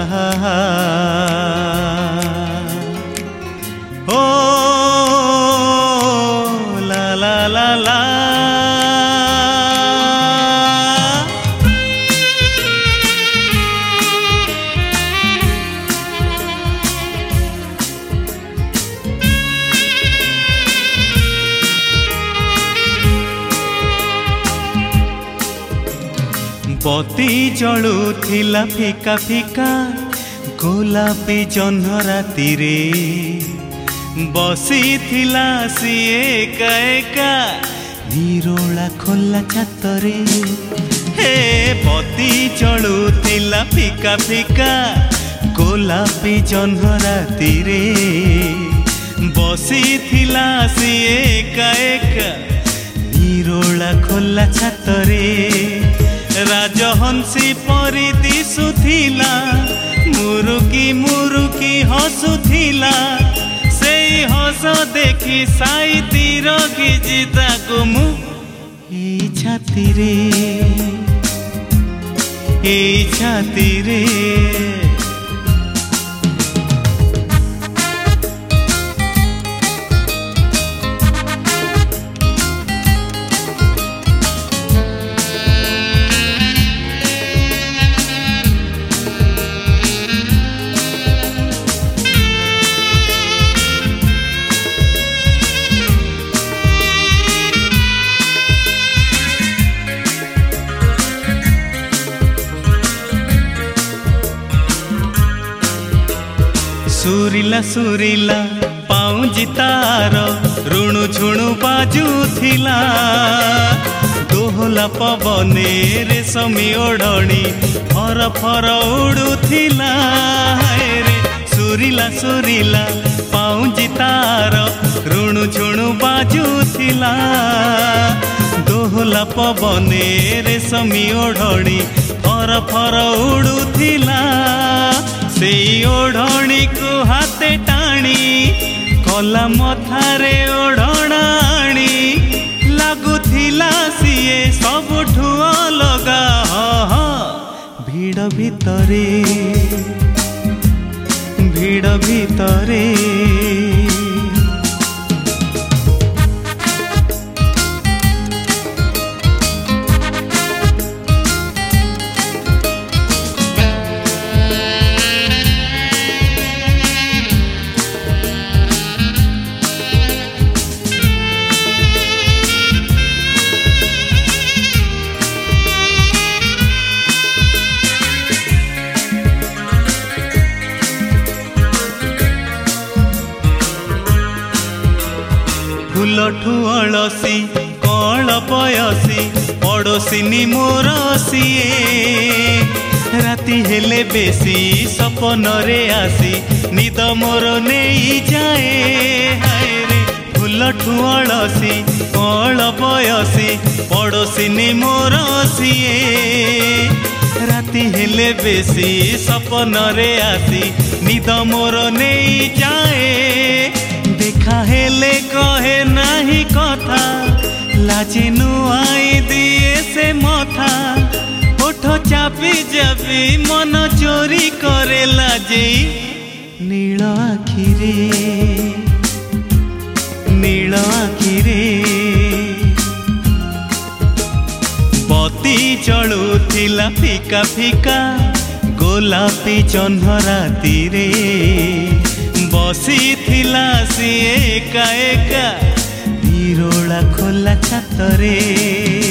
ओ ला ला ला ला बती जलुथिला फिका फिका गोलापी जह्न राति रे बसी थिला सी एका एका निरोला खोला छात रे हे बती जलुथिला फिका फिका गोलापी जह्न राति रे बसी थिला सी एका एका निरोला खोला छात रे राजहंसी परी दिशुथिला मुरुकी मुरुकी हसुथिला से हस देखी साइती रखी ताको मु छाती रे सुरीला सुरीला पाउजी तार ऋणु झुणु बाजुथिला दोहला पवने रेशमी ओढ़णी फर फर उड़ुथिला रे सुरीला सुरीला पाउजी तार ऋणु झुणु बाजुथिला दोहला पवने रेशमी ओढ़णी फर फर उड़ुथिला से ओढ़णी को हाथे टाणी कला मथारे ओढ़णाणी लगुथिला सीए सबुठु अलगा भीड़ भितरे फूलठू अलसी कल बयसी पड़ोसिनी मोर सीए राति हेले बेसी सपन रे आसी निद मोर नहीं जाए हाय रे फूलठू अलसी कल बयसी पड़ोसिनी मोर सीए राति हेले बेसी सपन रे आसी निद मोर नहीं जाए देखा हेले कहे नाही कथा लाजे नुआई दिए से मथा ओठ चापी चापी मन चोरी करे लाजे नील आखिरे बती जलुथिला फिका फिका गोलापी जह्न राति रे बसी थिला सी एका एका निरोला खोला छात रे।